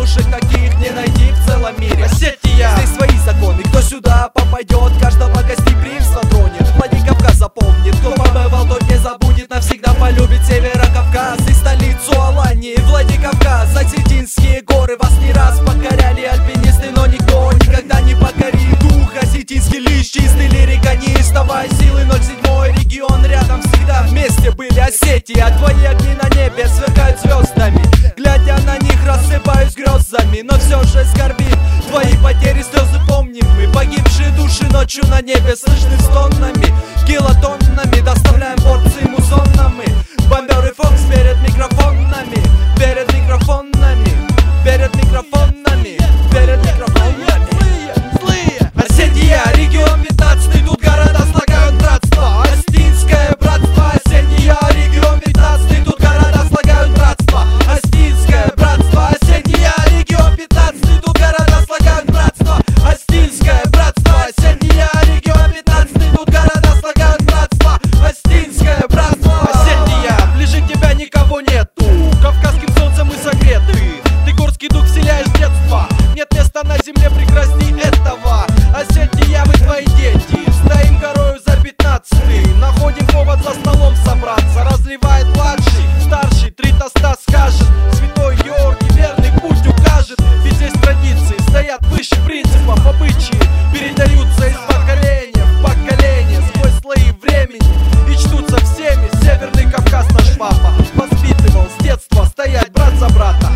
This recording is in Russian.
хороших таких не найти в целом мире. Осетия. Здесь свои законы, кто сюда попадет, каждого гостеприимства тронет. Владикавказ запомнит, кто побывал, тот не забудет, навсегда полюбит Северокавказ и столицу Алании. Владикавказ, осетинские горы вас не раз покоряли альпинисты, но никто никогда не покорит. Дух осетинский лишь чистый, лирика неистовая, силы 07 регион рядом всегда. Вместе были Осетия, твои огни на небе сверкают звездами. Глядя на них, рассыпаюсь грезами, но все же скорбит. Твои потери, слезы помним мы, погибшие души ночью на небе слышны стонами, килотоннами доставляем порции музонами. Бомберы Фокс перед микрофонами, перед микрофонами, перед микрофонами, перед микрофонами. Злые. Осетия, регион 15, тут города слагают братство. Остинское братство, Осетия, регион 15, тут города слагают братство. Остинское братство, Осетия, регион 15, тут города слагают братство. Остинское братство, Осетия, регион 15, тут города слагают братство. Остинское братство. Осетия, ближе тебя никого нету, кавказским солнцем мы согреты. Ты горский дух вселяешь в детство, нет места на земле прекрасней этого. Осетия, мы твои дети, стоим горою за 15-й, находим повод за столом собраться. Разливает младший, старший, 3 тоста скажет, святой Георгий верный путь укажет. Ведь здесь традиции стоят выше принципов, обычаи передаются из поколения в поколение сквозь слои времени и чтутся всеми. Северный Кавказ наш папа воспитывал с детства стоять брат за брата.